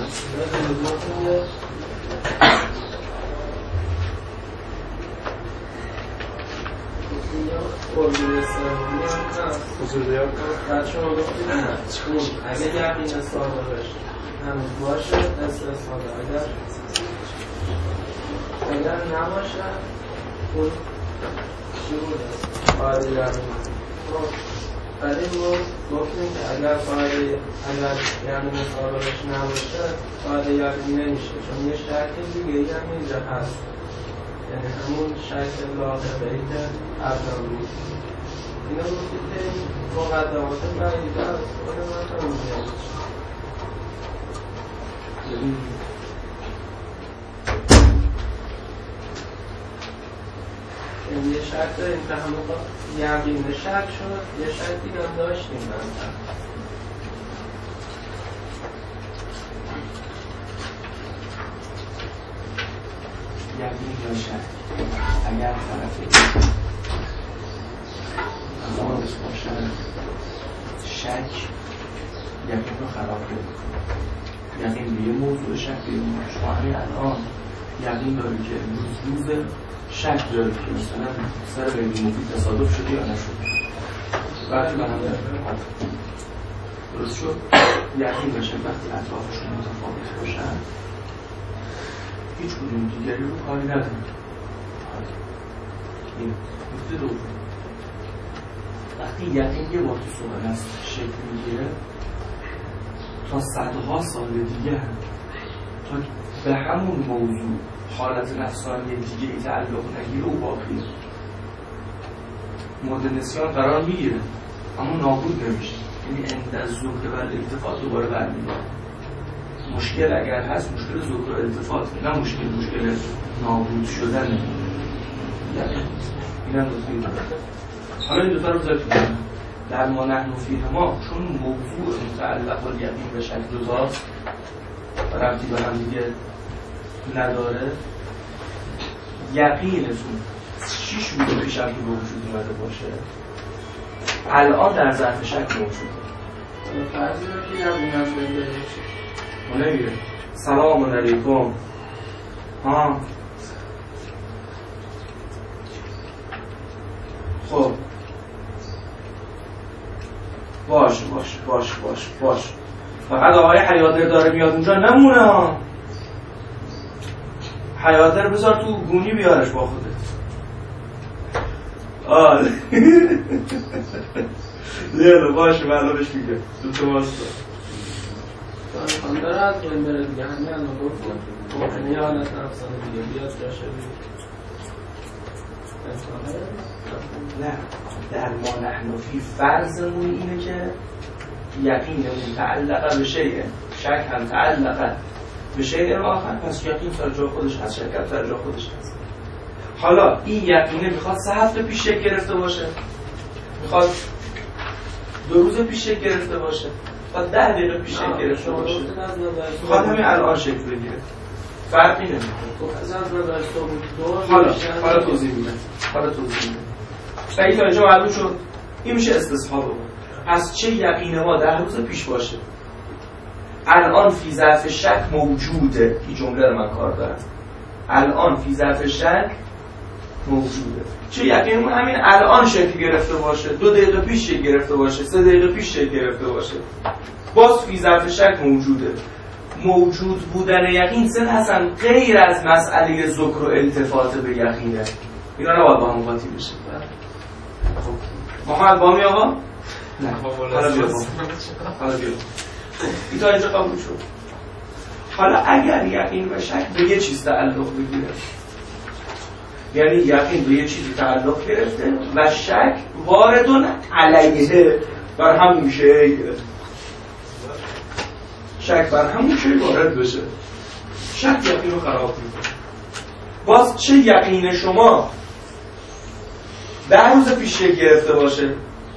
اگه یقین صادقش هنوز باشه استثناء، اگر نباشه اون چی بود؟ قاعده یقین. ولی ما گفتیم که اگر یقین صادقش نباشه قاعده یقین نمیشه، چون یه شکل دیگه ای هم اینجا هست، یعنی همون شکل لاحقه‌ای که ابدان بود. اینا گفتید که این مقدمات بعیده از خود من همونجا یه شک داریم که همون یقین شک شد، یه شک دیگه هم داشتیم منطقه. یقین یا شک اگر طرفی ناقص باشن شک یقین رو خراب نمی‌کنه. یقین به یه موضوع شک به یه موضوع. شما همین الان یقین داری که روز شک داری که مثلا سر به مفید تصادف شده یا نشده. وقتی من هم درست شد یقین بشه وقتی اطرافشون متفاوت باشن هیچ کدوم دیگری رو کاری نداره. این نکته دوم، وقتی یقین یه بار تو سوال هست شکل میگیره تا صدها سال دیگه هم تا به همون موضوع حالت نفسانی دیگه ای تعلق نگیره و باقیه مورد نسیان قرار میگیره اما نابود نمیشه. یعنی عند الذکر و الالتفات دوباره برمیگرده. مشکل اگر هست مشکل ذکر و التفات، نه مشکل نابود شدن. یعنی این هم نکته. حالا این دوتا رو ذکر کنم. در ما نحن فیه ما چون موضوع متعلق بالیقین به شکل دوتاست و ربطی به هم دیگه نداره، یقینتون 6 روز پیش هم که به وجود اومده باشه الان در ظرف شک موجوده. فرضی رو که یقین هم بنده ما نمیره سلام علیکم خب باشه فقط آقای حیادر داره میاد اونجا نمونه. حیادر بذار تو گونی بیارش با خودت. لیلا باشه من بهش میگه دوتا واسطه خانم داره از بین بره دیگه همین الان گفتم ممکنه یه حالت نفسانه دیگه بیاد جاشه نه در ما نحن فی فرضمون اینه که یقین متعلقه به شیء، شک هم تعلقه به شیء آخر، پس یقین سر جا خودش هست، شک هم سر جا خودش هست. حالا این یقینه میخواد 3 هفته پیش شکل گرفته باشه، میخواد 2 روز پیش شکل گرفته باشه، میخواد 10 دقیقه پیش شکل گرفته باشه، میخواد همین الان شکل بگیره، فرقی نمیکنه. حالا توضیح میدم. تا اینجا معلوم شد این میشه استصحاب ما. پس چه یقین ما 10 روز پیش باشه الان فی ظرف شک موجوده. این جمله رو من کار دارم، الان فی ظرف شک موجوده. چه یقین ما همین الان شکل گرفته باشه، 2 دقیقه پیش شکل گرفته باشه، 3 دقیقه پیش شکل گرفته باشه، باز فی ظرف شک موجوده. موجود بودن یقین سن حسن غیر از مسئله ذکر و التفات به یقینه. اینا نباید با هم قاطی بشه. محمد بامی آقا؟ نه حالا بیا این تا اینجا قبول شد. حالا اگر یقین و شک به یه چیز تعلق بگیره، یعنی یقین به یه چیزی تعلق گرفته و شک واردون علیه بر همون شیء، شک بر همون شیء وارد بشه، شک یقین رو خراب میکنه. باز چه یقین شما 10 روز پیش گرفته باشه،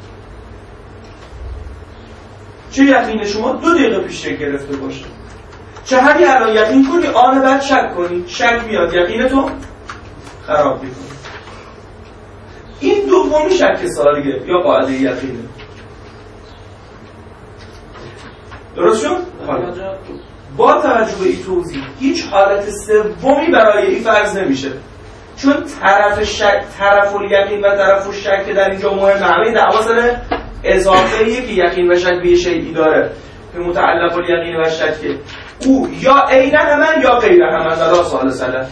چه یقین شما 2 دقیقه پیش گرفته باشه، چه همین الان یقین کنی آن بعد شک کنی، شک میاد یقینتو خراب میکنه. این دومی شک سالیه یا قاعده یقینه. درست شد؟ با توجه به این توضیح هیچ حالت سومی برای این فرض نمیشه، چون طرف الیقین و طرف الشک که در اینجا مهمه، همه دعوا سر اضافه‌ایه که یقین و شک به شیئی داره که متعلق الیقین و شک او یا عین همن یا غیر همن در سوال سلف.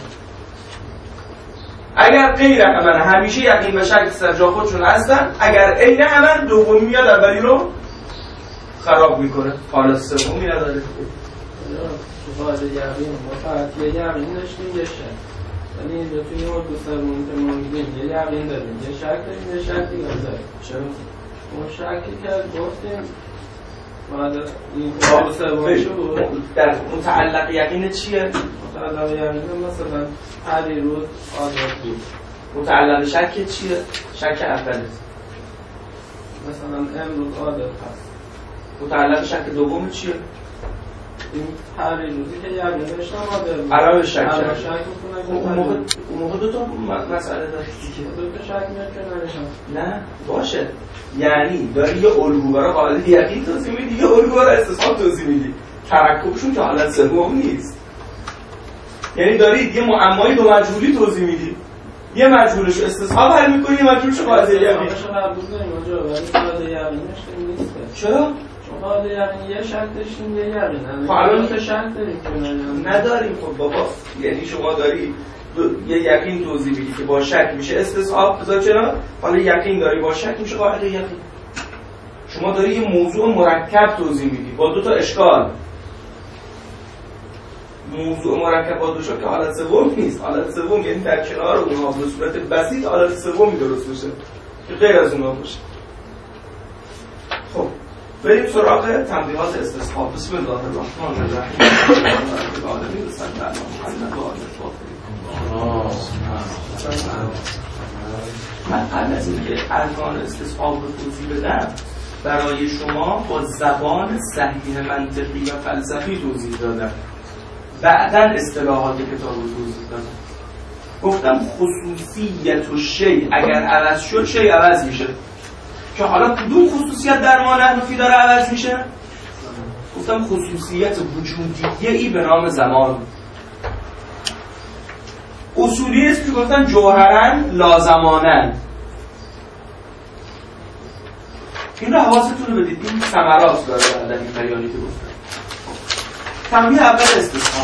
اگر غیر همن همیشه یقین و شک در جا خودشون هستن، اگر عین همن دومی میاد اولی رو خراب میکنه، حالت سومی نداره. تو حال یقین ما فقط یه یقین داشتیم یه شک، یعنی دو توی اون دو سومی که ما میگیم یه یقین داریم یه شک داریم یه شک دیگه داریم. چرا؟ اون شکی که گفتیم بعد این دو سومی شد در متعلق یقین چیه؟ متعلق یقین مثلا هر روز عادت بود. متعلق شک چیه؟ شک اوله مثلا امروز عادت هست. متعلق شک دوم چیه؟ این هر روزی که یقین داشتم عادت علاوه شک اون موقع دو تا مسئله داری که دو تا شک میاد که نداشتم. نه باشه، یعنی داری یه الگو برای قاعده یقین توضیح میدی، یه الگو برای استصحاب توضیح میدی، ترکبشون که حالت سوم نیست. یعنی دارید یه معمای دو مجهولی توضیح میدی، یه مجهولش رو استصحاب حل میکنی، یه مجهولش رو قاعده یقین. قبول داریم آجا، ولی قاعده یقینش نیست. چرا؟ چون قاعده یقین یه شک داشتیم یه یقین. خب الان که شک داریم نداریم. خب بابا یعنی شما داری یه یقین توضیح میدی که با شک میشه استصحاب، بذار چرا؟ حالا یقین داری با شک میشه قاعده یقین. شما داری یه موضوع مرکب توضیح میدی با دو تا اشکال. موضوع مرکب با دو که حالت سوم نیست. حالت سوم یعنی در کنار اونها به صورت بسیط حالت سومی درست بشه که غیر از اونها باشه. خب بریم سراغ تنبیهات استصحاب. بسم الله الرحمن الرحیم. من قبل از اینکه ارکان استصحاب رو توضیح بدم برای شما با زبان صحیح منطقی و فلسفی توضیح دادم، بعداً اصطلاحات کتاب رو توضیح دادم. گفتم خصوصیت و شی اگر عوض شد شی عوض میشه، که حالا کدوم خصوصیت در ما نحنفی داره عوض میشه؟ گفتم خصوصیت وجودیه ای به نام زمان. اصولی است که گفتن جوهرن لازمانن. این رو حواستون رو بدید، این ثمرات داره در این بیانی که گفتم. تنبیه اول استصحاب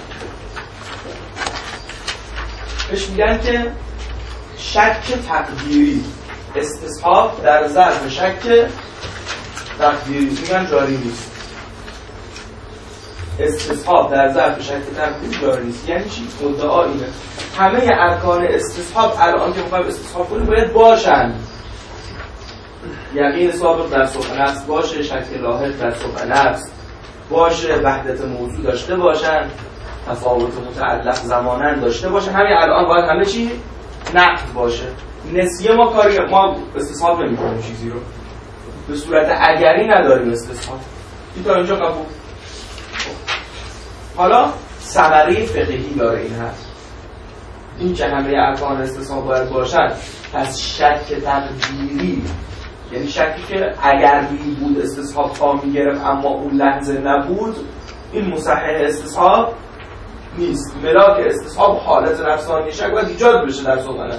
بهش میگن که شک تقدیری. استصحاب در ظرف شک تقدیری میگن جاری نیست. استصحاب در ظرف شک تقدیری جاری نیست. یعنی چی؟ مدعا اینه همه ارکان استصحاب الان که میخوایم استصحاب کنیم باید باشن. یقین سابق در صبح نفس باشه، شک لاحق در صبح نفس باشه، وحدت موضوع داشته باشن، تفاوت متعلق زمانن داشته باشه. همین الان باید همه چی نقد باشه. نسیه ما کاری ما استصحاب نمی‌کنیم، چیزی رو به صورت اگری نداریم استصحاب. این تا اینجا قبول. حالا ثمره فقهی داره این هست، این که همه ارکان استصحاب باید باشن. پس شک تقدیری یعنی شکی که اگر می بود استصحاب پا میگرفت اما اون لحظه نبود، این مصحح استصحاب نیست. ملاک استصحاب حالت نفسانی شک باید ایجاد بشه در صحبت.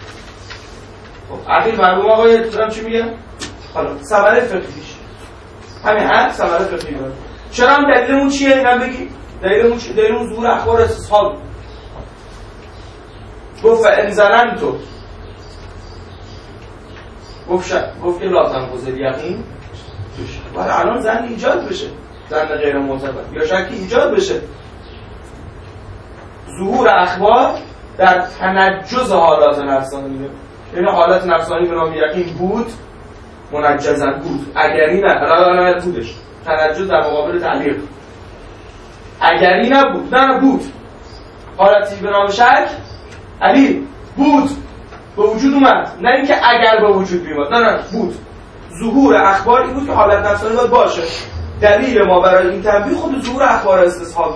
خب اخیر معلوم آقای دارم چی میگم؟ حالا ثمره فقهیش همین حد ثمره فقهی داره. چرا هم دلیلمون چیه؟ اینم بگی دلیلمون ظهور اخبار استصحاب. گفت فإن ظننتم، گفت که لا تنقض الیقین، ولی الان ظن ایجاد بشه، ظن غیر معتبر یا شکی ایجاد بشه. ظهور اخبار در تنجز حالات نفسانیه، یعنی حالت نفسانی به نام یقین بود، منجزن بود، اگری نه بودش، تنجز در مقابل تعلیق. اگری نبود، نه بود، حالتی به نام شک علی بود، به وجود اومد، نه اینکه اگر به وجود بیاد، نه بود. ظهور اخبار این بود که حالت نفسانی باید باشه. دلیل ما برای این تنبیه خود ظهور اخبار استصحابه.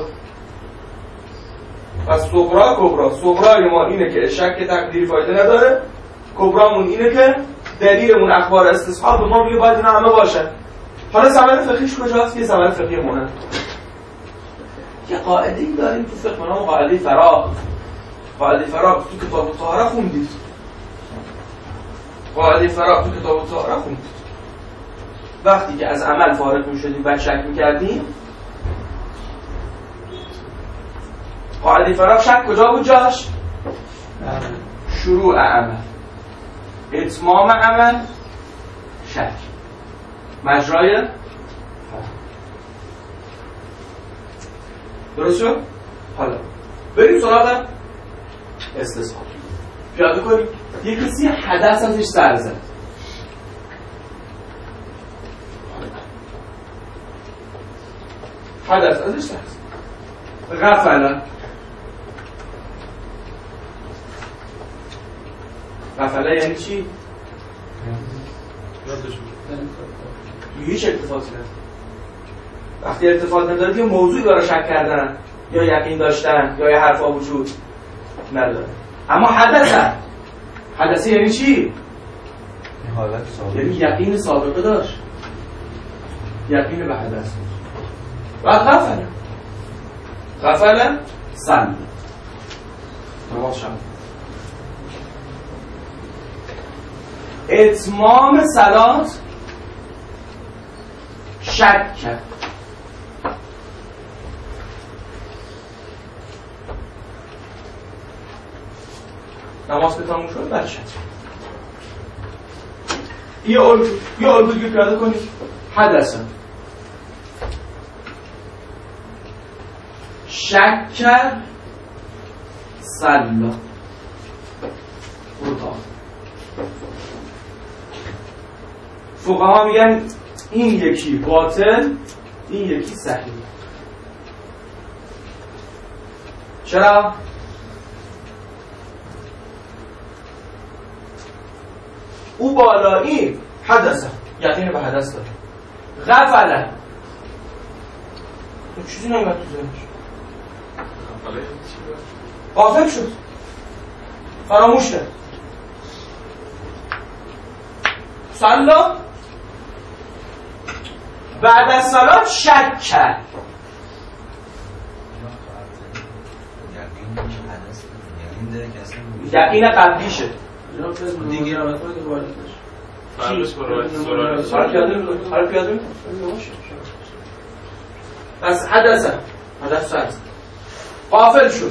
پس صغرا کبرا، صغرای ما اینه که شک تقدیری فایده نداره، کبرامون اینه که دلیلمون اخبار استصحاب ما میگه باید اینا همه باشه. حالا ثمره فقهیش کجاست؟ یه ثمره فقهی مونه. یه قاعده‌ای داریم تو فقه به نام قاعده فراغ. قاعده فراغ تو کتاب الطهاره خوندید. قاعده فراغ تو کتاب الطهاره خوندید. وقتی که از عمل فارغ می‌شدیم و شک می‌کردیم، قاعده فراغ شک کجا بود جاش؟ شروع عمل، اتمام عمل، شک، مجرای درست شد؟ حالا بریم سراغ استصحاب. پیاده کنیم یک کسی حدث ازش سر زد، حدث ازش سر زد، غفله. غفله یعنی چی؟ هیچ اتفاقی نداره. وقتی ارتفاع نداره یه موضوعی برای شک کردن یا یقین داشتن یا یه حرفا وجود نداره. اما حدث یعنی چی؟ حالت سابقه، یعنی یقین سابقه داشت، یقین به حدث. و غفله سن نماز شد، اتمام صلات شک کرد. نماز که تموم شد بعد شک. یه الگوی پیاده کنید. حدث شک کرد صلا اتاق. فقها میگن این یکی باطل، این یکی صحیح. چرا؟ او بالایی حدثه، یقین به حدث داره. غفله چیزی نمیاد تو ذهنش، غافل شد، فراموش کرد. صلا بعد از صلات شک کرد. یقین قبلیشه دیگه رو بکنید که وارد بشه. فرقش با روایت حالا پیاده پس حدث غافل شد.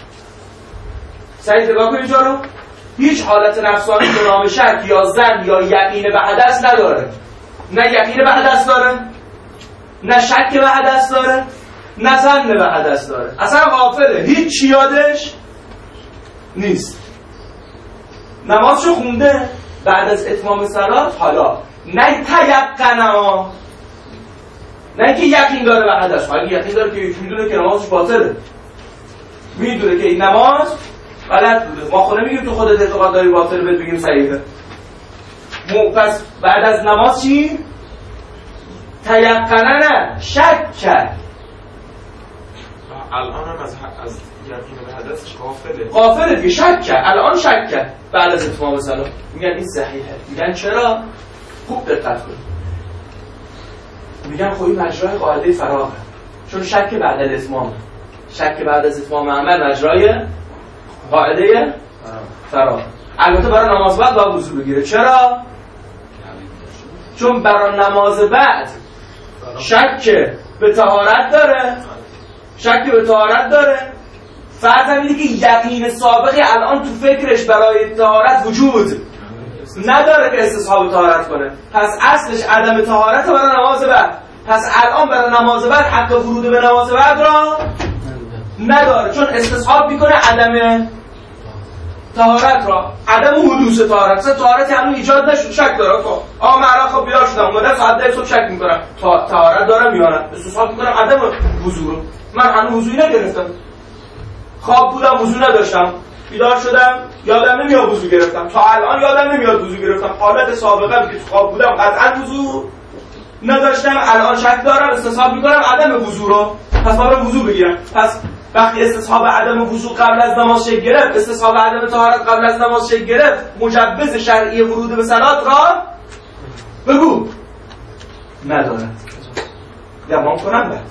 سعید نگاه کنید جا رو. هیچ حالت نفسانی به نام شک یا ظن یا یقین به حدث نداره. نه یقین به حدث داره، نه شک به حدث داره، نه ظن به حدث داره. اصلا غافله، هیچ یادش نیست. نمازشو خونده بعد از اتمام صلات، حالا نه تیقنا، نه که یقین داره به حدث. حالا یقین داره که میدونه که نمازش باطله، میدونه که این نماز غلط بوده. ما خود نمیگیم تو خودت اعتقاد داری باطل بهت بگیم صحیحه. پس بعد از نماز چی؟ تیقنا نه، شک کرد. الان هم از یقین به حدثش غافله دیگه، شک کرد. الان شک کرد بعد از اتمام صلات. میگن این صحیحه. میگن چرا؟ خوب دقت کنید. میگن خب این مجرای قاعده فراغه، چون شک بعد از اتمام، شک بعد از اتمام عمل مجرای قاعده فراغ. البته برای نماز بعد باید وضو بگیره. چرا؟ چون برای نماز بعد شک به طهارت داره، شک به طهارت داره. فرض اینه که یقین سابقی الان تو فکرش برای طهارت وجود نداره که استصحاب طهارت کنه. پس اصلش عدم طهارت برای نماز بعد. پس الان برای نماز بعد حق ورود به نماز بعد را نداره، چون استصحاب میکنه عدم طهارت را، عدم حدوث طهارت. اصلا طهارتی هنوز ایجاد نشد، شک داره. من خب بیدار شدم اومدم ساعت 10 صبح شک میکنم طهارت دارم یا نه، استصحاب میکنم عدم وضو. من هنوز وضوئی نگرفتم، خواب بودم وضو نداشتم، بیدار شدم یادم نمیاد وضو گرفتم، تا الان یادم نمیاد وضو گرفتم. حالت سابقه که خواب بودم قطعا وضو نداشتم، الان شک دارم، استصحاب میکنم عدم وضو رو. پس ما برم وضو بگیرم. پس وقتی استصحاب عدم وضو قبل از نماز شکل گرفت، استصحاب عدم طهارت قبل از نماز شکل گرفت، مجوز شرعی ورود به صلات را بگو ندارد. دوام کنم بعد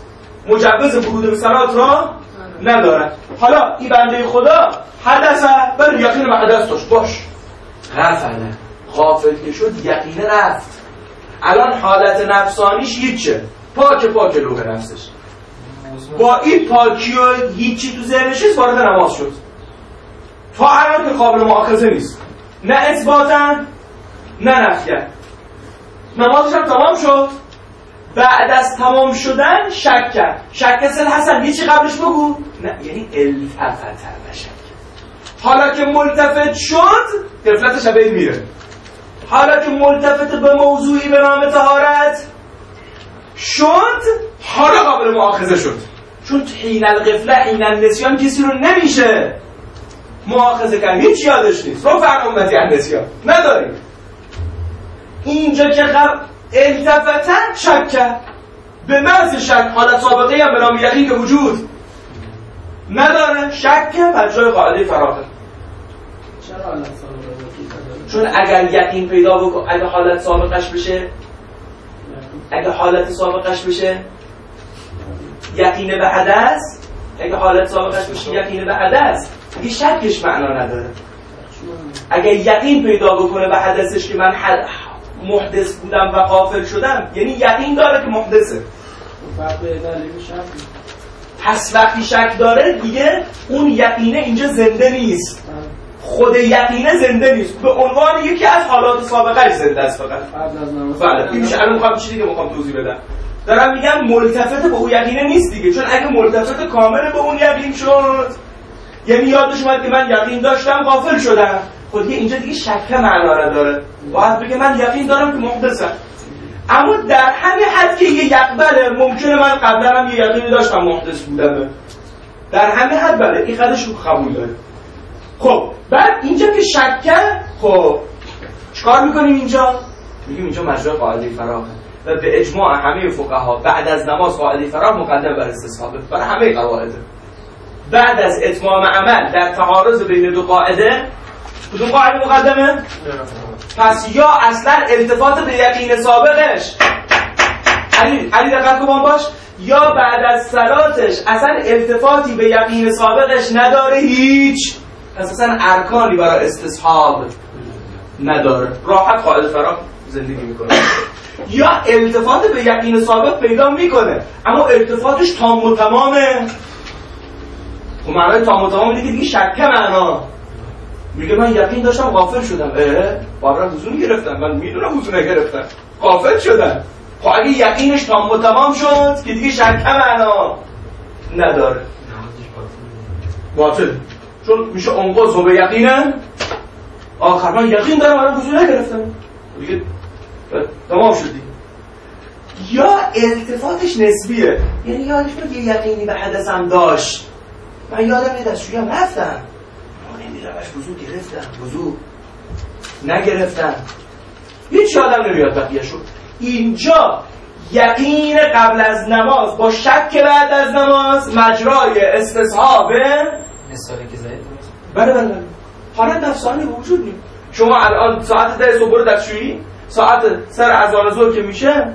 مجوز ورود به صلات را ندارد. حالا این بنده خدا حدث بر یقین به حدث داشت، باش غفله، غافل که شد، یقین رفت. الان حالت نفسانیش هیچه، پاک لوح نفسش، با این پاکی و هیچی تو ذهنش نیست وارد نماز شد. تا الان که قابل مؤاخذه نیست، نه اثباتا نه نفیه. نمازش هم تمام شد. بعد از تمام شدن شک کرد. شک سل حسن یه چی قبلش بگو؟ نه، یعنی التفت نشک. حالا که ملتفت شد غفلتش به میره. حالا که ملتفت به موضوعی به نام طهارت شد، حالا قابل مؤاخذه شد. چون حین الغفله حین النسیان کسی رو نمیشه مؤاخذه کرد، هیچ یادش نیست. رفع امتی النسیان نداریم. اینجا که التفتن شک کرد، به محض شک حالت سابقه هم به نام یقین که وجود نداره، شک کرد بر جای قاعده فراغه. چرا حالت سابقه؟ چون اگر یقین پیدا بکن، اگه حالت سابقش بشه یقین به حدث، اگه حالت سابقش بشه یقین به حدث، دیگه شکش معنا نداره. اگه یقین پیدا بکنه به حدثش که من محدث بودم و غافل شدم، یعنی یقین داره که محدثه. پس وقتی شک داره دیگه اون یقینه اینجا زنده نیست، خود یقینه زنده نیست، به عنوان یکی از حالات سابقه زنده است فقط. بله این میشه. الان میخوام چیزی که میخوام توضیح بدم، دارم میگم ملتفت به اون یقینه نیست دیگه. چون اگه ملتفت کامل به اون یقین شد، یعنی یادش اومد که من یقین داشتم غافل شدم، خود اینجا دیگه شک معنا نداره. باید بگه من یقین دارم که محدثم. اما در همین حد که یه یقبله، ممکنه من قبلا هم یه یقینی داشتم محدث بودم، در همین حد بله این خودش رو قبول داره. خب بعد اینجا که شک کرد، خب چیکار میکنیم اینجا؟ میگیم اینجا مجرای قاعده فراغه و به اجماع همه فقها بعد از نماز قاعده فراغ مقدم بر استصحابه برای همه قواعد. بعد از اتمام عمل در تعارض بین دو قاعده، کدوم قاعده مقدمه؟ پس یا اصلا التفات به یقین سابقش، علی دقت کن باش، یا بعد از صلاتش اصلا التفاتی به یقین سابقش نداره، هیچ اساسا ارکانی برای استصحاب نداره، راحت قاعده فراغ زندگی میکنه. یا التفات به یقین سابق پیدا میکنه اما التفاتش تام و تمامه. خب معنای تام و تمام دیگه شک معنا. میگه من یقین داشتم غافل شدم، بابرم وضو گرفتم، من میدونم وضو نگرفتم، غافل شدم. خب اگه یقینش تام و تمام شد که دیگه شک معنا نداره، باطل. چون میشه انقض و به یقینه آخر من یقین دارم من وضو نگرفتم، دیگه تمام شد دیگه. یا التفاتش نسبیه، یعنی یادش میاد یه یقینی به حدثم داشت، من یادم یه دستشویی رفتم، نمیدونمش وضو گرفتم وضو نگرفتم، هیچ یادم نمیاد بقیه شد. اینجا یقین قبل از نماز با شک بعد از نماز مجرای استصحابه مثالی که زدید بله حالت نفسانی وجود نیست. شما الان ساعت 10 صبح برو دستشویی، ساعت سر اذان ظهر که میشه،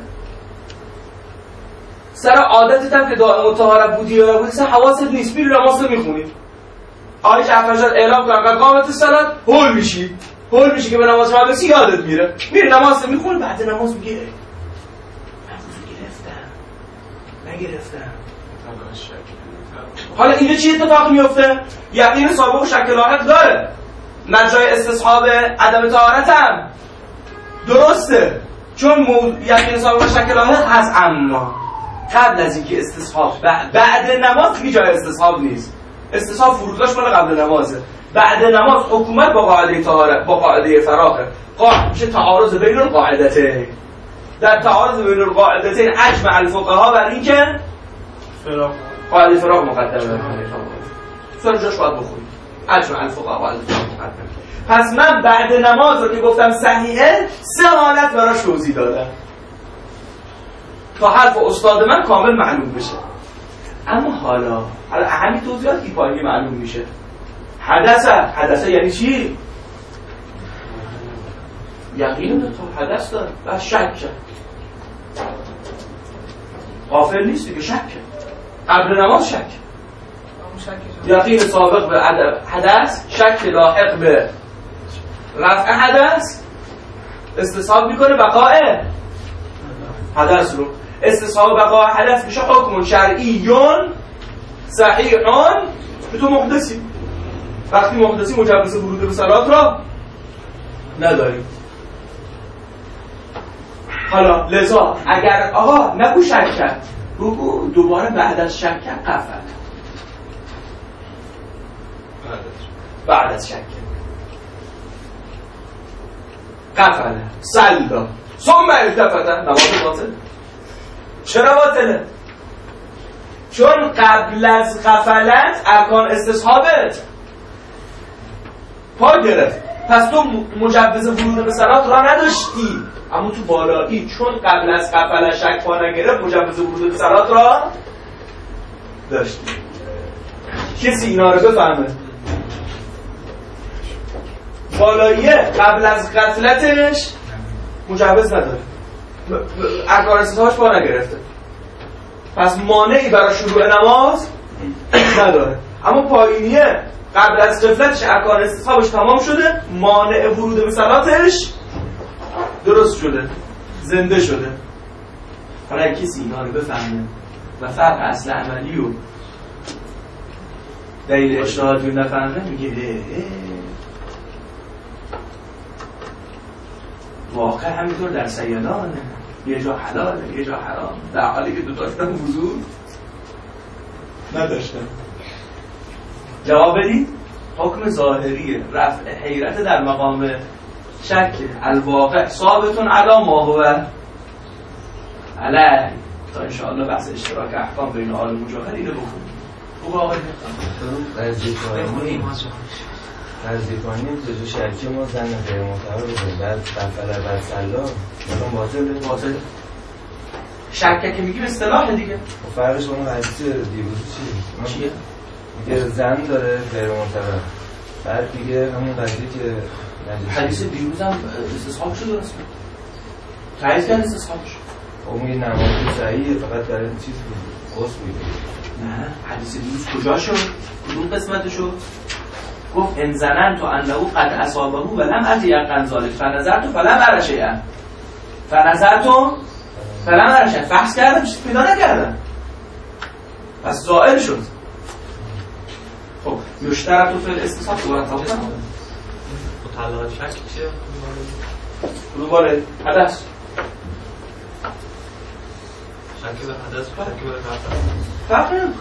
سر عادتت هم که دائم طهارت بودی یا نبودی، سر حواست نیست، میری نماز رو میخونی، آیه جعفر جان اعلام کنن قد قامت الصلاة، هول میشی که به نماز شما برسی، یادت میره، میری نماز رو میخونی، بعد نماز میگه من وضو نگرفتم. حالا اینجا چی اتفاق میفته؟ یقین سابق و شک لاحق داره، مجرای استصحاب عدم طهارت هم درسته، چون یقین سابق و شک لاحق هست، اما قبل از اینکه استصحاب بعد نماز دیگه جای استصحاب نیست. استصحاب فرودگاهش مال قبل نمازه، بعد نماز حکومت با قاعده طهارت با قاعده فراغه. قاعده میشه تعارض بین القاعدتین. در تعارض بین القاعدتین اجمع الفقها بر این که قاعده فراغ مقدمه. سر جاش باید بخونید اجمع الفقها قاعده فراغ مقدمه. پس من بعد نماز رو که گفتم صحیحه 3 حالت براش توضیح دادم تا حرف استاد من کامل معلوم بشه. اما حالا همین توضیحات که پایینی معلوم میشه. حدثه یعنی چی؟ یقین تو حدث داره و شک کرد، غافل نیست دیگه، شک کرد. قبل نماز شک، یقین سابق به حدث، شک لاحق به رفع حدث استصحاب میکنه بقاء حدث رو. استصحاب بقاء حدث میشه حکم شرعیون صحیحون به تو محدثی. وقتی محدثی مجوز ورود به صلات را نداریم. حالا لذا اگر آقا نگو شک کرد، بگو دوباره بعد از شک کرد قفل، بعد از شک قفل سلدا ثم التفت نماز باطل. چرا باطله؟ چون قبل از غفلت ارکان استصحابت پا گرفت، پس تو مجوز ورود به صلات را نداشتی، اما تو بالایی چون قبل از غفلت شک پا نگرفت مجوز ورود به صلات را داشتی. کسی اینا رو بفهمه؟ بالاییه قبل از غفلتش مجوز نداره، ارکان استصحابش پا نگرفته، پس مانعی برای شروع نماز نداره. اما پایینیه قبل از غفلتش ارکان استصحابش تمام شده، مانع ورود به صلاتش درست شده، زنده شده. حالا کسی اینا رو بفهمه و فرق اصل عملی و دلیل اجتهادی رو نفهمه، میگه واقع همینطور در سیدانه، یه جا حلاله یه جا حرام، در حالی که دوتاشون وضو نداشتن. جواب بدید. حکم ظاهری رفع حیرت در مقام شک الواقع ثابتون علی ما هو علی. تا انشاءالله بحث اشتراک احکام بین آل مجاهد اینو بکنیم. خوب آقای نزدیکانیم جزو شرکی ما زن غیر معتبر بودیم، بعد قفل بعد سلا مثلا باطل شکه که میگیم اصطلاح دیگه. و فرقش با اون حدیث دیروز چیه؟ میگه زن داره غیر معتبر، بعد دیگه همون قضیه که حدیث دیروز هم استصحاب شده درست بود، تایید کرد استصحابش. اون میگه نماز صحیحه فقط برای چیز بود قصد بود. نه حدیث دیروز کجا شد؟ کدوم قسمت شد؟ گفت ان ظننت انه قد اصابه ولم اتيقن ذلك فنظرت فلم ارى شيئا فلم ارى شيئا. فحص کردم چیزی پیدا نکردم، پس زائل شد. خب یشترط فی الاستصحاب دوباره تاخیر نکنه. مطلقات شک چیه؟ دوباره حدث شک به حدث شک به رفع فرق نمیکنه.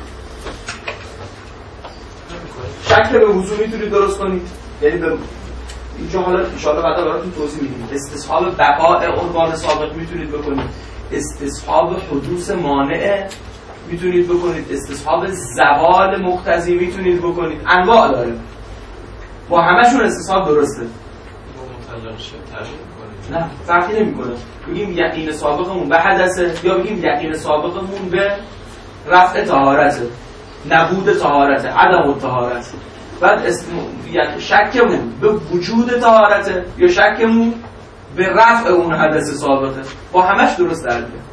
شک به وضو میتونید درست کنید، یعنی به اینجا حالا ان شاء الله بعدا براتون توضیح میدیم. استصحاب بقاء عنوان سابق میتونید بکنید، استصحاب حدوث مانع میتونید بکنید، استصحاب زوال مقتضی میتونید بکنید، انواع داره. با همشون استصحاب درسته. با مطلق شک تعبیر می‌کنید. نه فرقی نمیکنه. بگیم یقین سابقمون به حدثه یا بگیم یقین سابقمون به رفع طهارته، نبود طهارته، عدم الطهارت. بعد شکمون به وجود طهارته یا شکمون به رفع اون حدث سابقه، با همش درست در میاد.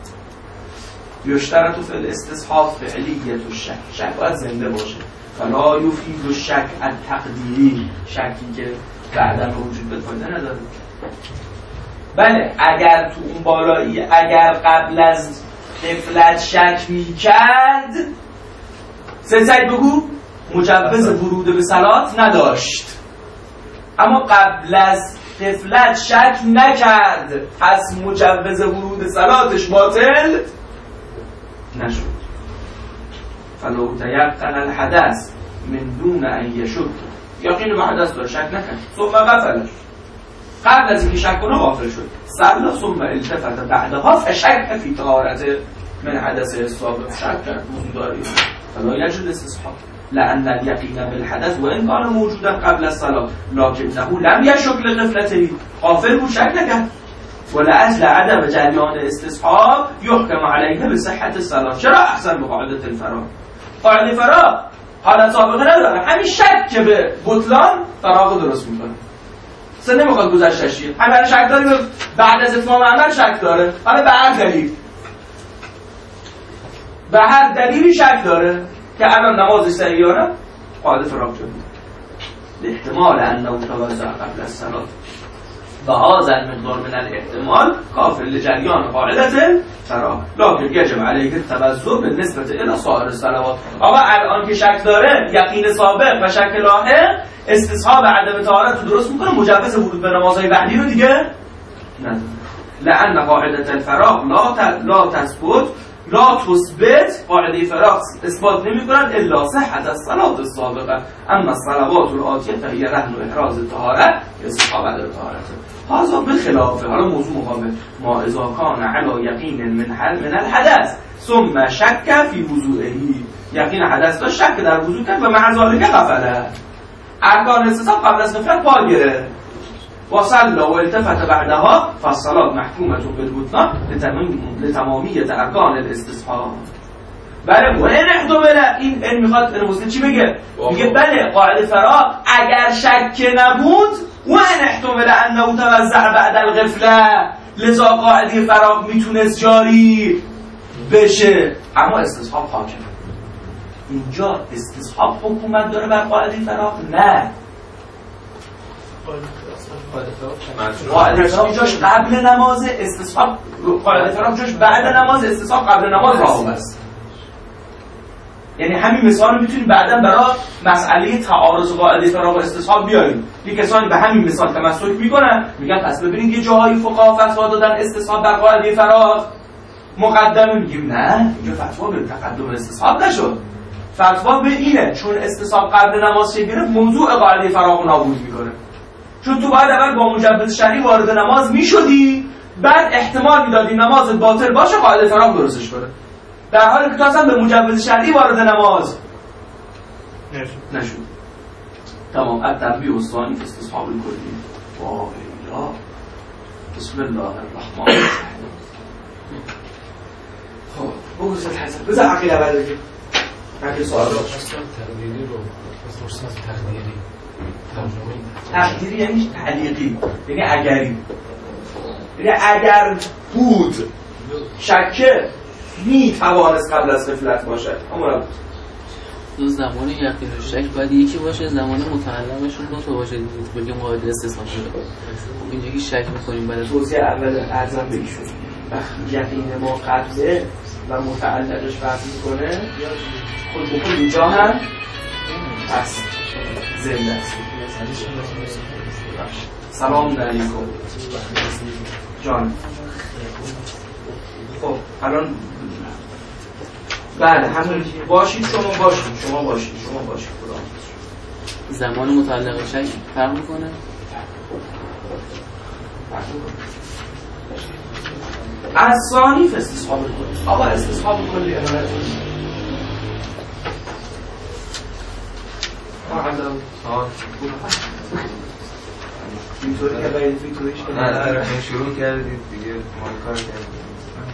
یشترط فی الاستصحاب فعلیت الشک، شک باید زنده باشه. فلا یفید الشک التقدیری، شکی که بعدا به وجود به فایده نداره. بله اگر تو اون بالایی اگر قبل از غفلت شک میکرد سید بگو مجوز ورود به صلات نداشت، اما قبل از غفلت شک نکرد، پس مجوز ورود صلاتش باطل نشد. فلو تیقن الحدث من دون ان یشک، یقین به حدث داره شک نکرد، ثم غفل، قبل از اینکه شک کنه غافل شد، صلا ثم التفت بعدها فشک فی طهارت من حدث السابق، شک کرد وضو داری، فلا یجوز استصحاب لأن اليقين بالحدث وإن كان موجودا قبل الصلاة لكنه لم يشك لغفلته، غافل بود شک نکرد. ولأجل عدم جریان استصحاب يحكم عليه بصحة الصلاة. چرا احسن به قاعده الفراغ؟ قاعده فراغ حالت سابقه نداره، همین شک که به بطلان فراغ درست میکنه. اصلا نمیخواد گذشتش چیه، همین شک داریم بعد از اتمام عمل شک داره، حالا به هر دلیل به هر دلیلی شک داره که الان نمازش صحیح یا نه، قاعده فراغ شده. احتمال انه توزع قبل الصلاه و هذا المقدار من الاحتمال کافر لجریان قاعده فراغ لكن یجب علیه التوزع بالنسبه الى سایر الصلوات. آقا الان که شک داره، یقین سابق و شک لاحق استصحاب عدم طهارت رو درست میکنه، مجوز ورود به نمازهای بعدی رو دیگه نداره. لأن قاعده الفراغ لا تثبت قاعده فراغ اثبات نمی‌کنند الا صحت الصلاه السابقه، اما الصلوات الآتیه فهی رهن و احراز الطهاره استصحاب عدم طهارت. هذا بخلاف، حالا موضوع مقابل، ما اذا کان علی یقین من الحدث ثم شک فی وضوئه، یقین حدث داشت، شک در وضو کرد و مع ذلک غفله، ارکان استصحاب قبل از غفلت پا گرفت و صلی و التفت بعدها فالصلاه محکومه بالبطلان لتمامیت ارکان الاستصحاب. بله و این احتمال این میخواد مسلم چی بگه؟ میگه بله قاعده فراغ اگر شک نبود و این احتمال انه توزع بعد الغفله، لذا قاعده فراغ میتونست جاری بشه، اما استصحاب حاکمه. اینجا استصحاب حکومت داره بر قاعده فراغ؟ نه، قاعده فراغ جاش قبل نماز، استصحاب قاعده فراغ جاش بعد نماز، استصحاب قبل نماز راهو است. یعنی همین مثال رو میتونیم بعداً برای مسئله تعارض قاعده فراغ و استصحاب بیاریم. یه کسانی به همین مثال تمسک میکنن، میگن پس ببینید یه جاهایی فقها فتوا دادن استصحاب بر قاعده فراغ مقدمه، میگیم نه، اینجا فتوا به تقدم استصحاب نشد، فتوا به اینه چون استصحاب قبل نماز شکل گرفت موضوع قاعده فراغ رو نابود میکنه، چون تو باید اول با مجوز شرعی وارد نماز میشدی، بعد احتمال میدادی نمازت باطل باشه قاعده فراغ درستش کنه، در حالی که تو اصلا به مجوز شرعی وارد نماز نشد. تمام. التنبیه الثانی فی استصحاب الکلی. والا بسم الله الرحمن الرحیم. خب بگذار حسن بذار عقیل اول بگیم عقیل سوال رو تقدیری رو فرصت تقدیری تقدیری یعنی تعلیقی، یعنی اگری، یعنی اگر بود شکه می توانست قبل از غفلت باشد، همون بود. تو زمان یقین و شک باید یکی باشه، زمان متعلقشون دو تا باشه، بگیم قاعده استثنا شده. اینجا که شک می‌کنیم بعد توضیح اول ارزم بهشون وقتی یقین ما قطعه و متعلقش فرق می‌کنه، خود به خود اینجا هم هست، زنده است. سلام علیکم جان. خب الان بله همون باشید، شما باشید خدا. زمان متعلق شک فرق میکنه؟ از ثانی فی استصحاب کلی. آقا استصحاب کلی امانت اینطوری که باید اینطوریش نه شروع کردید دیگه ما کار کردیم.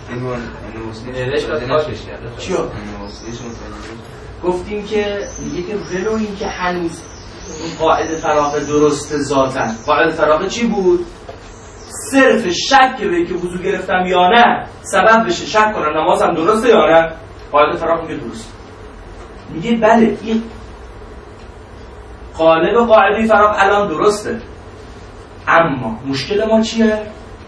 چیو؟ گفتیم که میگه که ولو این که هنوز اون قاعده فراغ درست ذاتن، قاعده فراغ چی بود؟ صرف شک به که وضو گرفتم یا نه سبب بشه شک کنم نمازم درسته یا نه، قاعده فراغ میگه درست. میگه بله این قالب قاعده فراغ الان درسته، اما مشکل ما چیه؟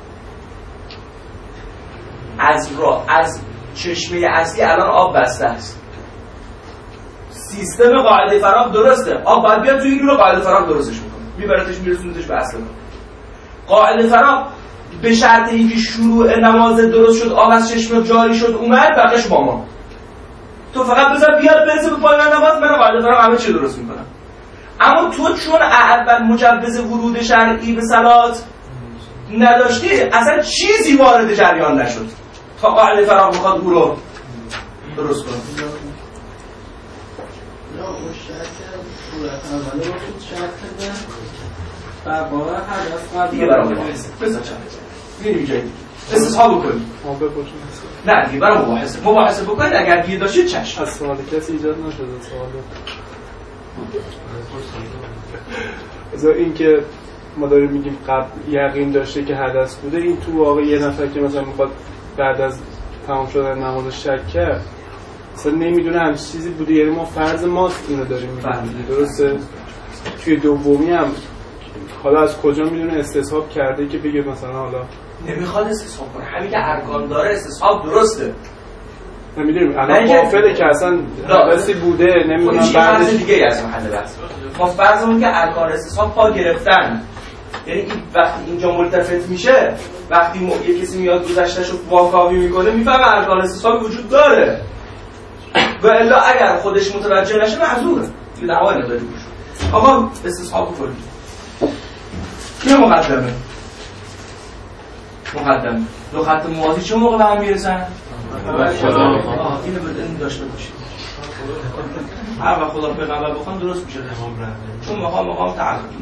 از چشمه اصلی الان آب بسته است. سیستم قاعده فراغ درسته، آب باید بیاد توی این رو قاعده فراغ درستش میکنه، میبرتش میرسونتش به اصل قاعده فراغ. به شرط اینکه شروع نماز درست شد، آب از چشمه جاری شد اومد، بقیش با ما. تو فقط بذار بیاد برسه به پایان نماز، من قاعده فراغ همه چی درست میکنم. اما تو چون اول مجوز ورود شرعی به صلات نداشتی، اصلا چیزی وارد جریان نشد تا قاعده فراغ بخواد او رو درست کنه. یا اون شرط صورت اوله رو خود شرط بده و باور حدث قبل دیگه برای مباحثه بذار چند میریم جایی استصحاب بکنیم نه دیگه برای مباحثه بکنید. اگر گیر داشتید چشم از سوال کسی ایجاد نشده سوال این که ما داریم میگیم قبل یقین داشته که حدث بوده، این تو واقع یه نفر که مثلا میخواد بعد از تمام شدن نماز شک کرد اصلا نمیدونه همچین چیزی بوده، یعنی ما فرض ماست اینو داریم میگیم درسته. توی دومی هم حالا از کجا میدونه استصحاب کرده که بگه مثلا حالا نمیخواد استصحاب کنه، همین که ارکان داره استصحاب درسته. نمیدونیم الان قافله که اصلا حدثی بوده نمیدونم بعدش دیگه از محل بحث ما فرضمون که ارکان استصحاب پا گرفتن، یعنی وقتی اینجا ملتفت میشه، وقتی یه کسی میاد گذشتهشو واکاوی میکنه میفهمه ارکان استصحاب وجود داره و الا اگر خودش متوجه نشه معذوره دیگه، دعوا نداره وجود. آقا استصحاب کلی یه مقدمه دو خط موازی چه موقع به هم میرسن؟ اینو بدن داشته باشید هر وقت خدا پیغمبر بخوان درست میشه، چون مقام